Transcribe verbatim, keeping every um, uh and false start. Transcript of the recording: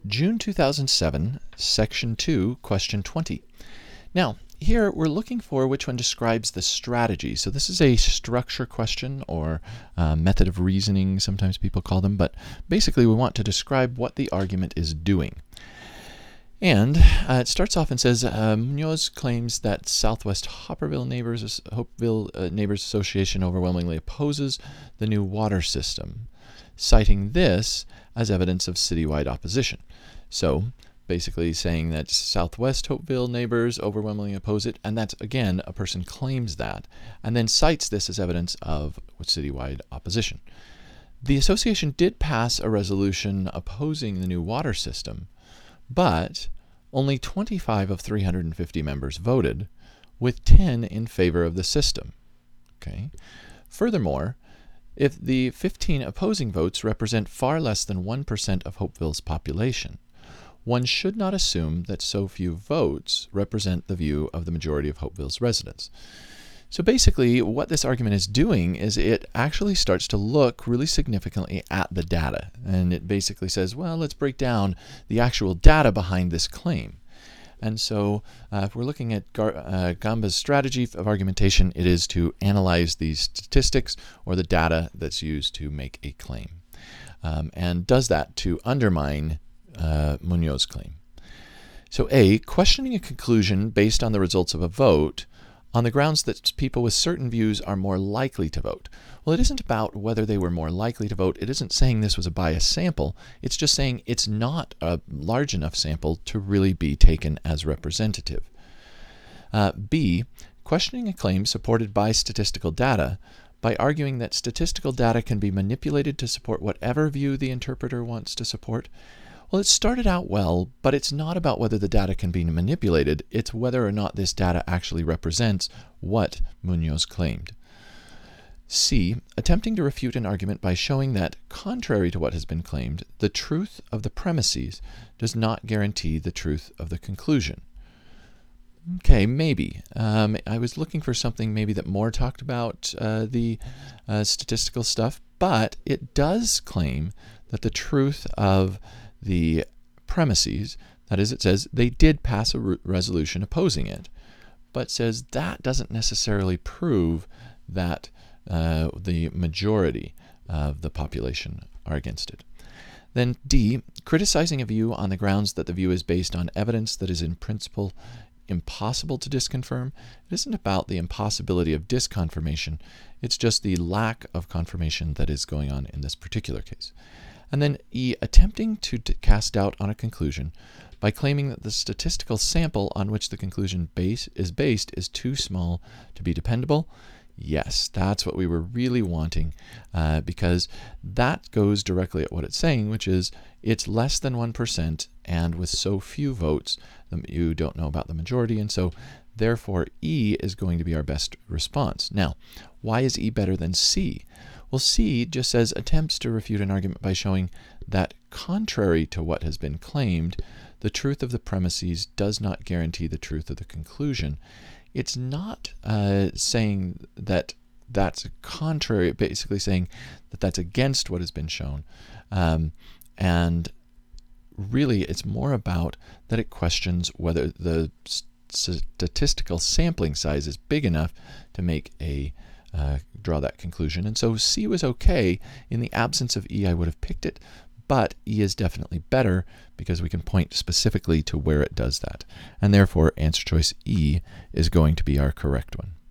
June two thousand seven, Section two, Question twenty. Now, here we're looking for which one describes the strategy. So this is a structure question, or uh, method of reasoning, sometimes people call them, but basically we want to describe what the argument is doing. And uh, it starts off and says, uh, Munoz claims that Southwest Hopperville Neighbors, Hopeville uh, Neighbors Association overwhelmingly opposes the new water system, citing this as evidence of citywide opposition. So basically saying that Southwest Hopeville neighbors overwhelmingly oppose it, and that's, again, a person claims that, and then cites this as evidence of citywide opposition. The association did pass a resolution opposing the new water system, but only twenty-five of three hundred fifty members voted, with ten in favor of the system. Okay. Furthermore, if the fifteen opposing votes represent far less than one percent of Hopeville's population, one should not assume that so few votes represent the view of the majority of Hopeville's residents. So basically, what this argument is doing is it actually starts to look really significantly at the data. And it basically says, well, let's break down the actual data behind this claim. And so uh, if we're looking at Gar uh, Gamba's strategy of argumentation, it is to analyze these statistics or the data that's used to make a claim, um, and does that to undermine uh, Munoz's claim. So A, questioning a conclusion based on the results of a vote on the grounds that people with certain views are more likely to vote. Well, it isn't about whether they were more likely to vote. It isn't saying this was a biased sample. It's just saying it's not a large enough sample to really be taken as representative. Uh, B, questioning a claim supported by statistical data by arguing that statistical data can be manipulated to support whatever view the interpreter wants to support. Well, it started out well, but it's not about whether the data can be manipulated. It's whether or not this data actually represents what Munoz claimed. C, attempting to refute an argument by showing that, contrary to what has been claimed, the truth of the premises does not guarantee the truth of the conclusion. Okay, maybe. Um, I was looking for something maybe that more talked about uh, the uh, statistical stuff, but it does claim that the truth of the premises, that is, it says they did pass a re resolution opposing it, but says that doesn't necessarily prove that uh, the majority of the population are against it. Then D, criticizing a view on the grounds that the view is based on evidence that is in principle impossible to disconfirm. It isn't about the impossibility of disconfirmation, it's just the lack of confirmation that is going on in this particular case. And then E, attempting to cast doubt on a conclusion by claiming that the statistical sample on which the conclusion base is based is too small to be dependable. Yes, that's what we were really wanting, uh, because that goes directly at what it's saying, which is it's less than one percent, and with so few votes, you don't know about the majority, and so therefore E is going to be our best response. Now, why is E better than C? Well, C just says attempts to refute an argument by showing that, contrary to what has been claimed, the truth of the premises does not guarantee the truth of the conclusion. It's not uh, saying that that's contrary, basically saying that that's against what has been shown. Um, and really, it's more about that it questions whether the statistical sampling size is big enough to make a Uh, draw that conclusion. And so C was okay. In the absence of E, I would have picked it, but E is definitely better because we can point specifically to where it does that. And therefore, answer choice E is going to be our correct one.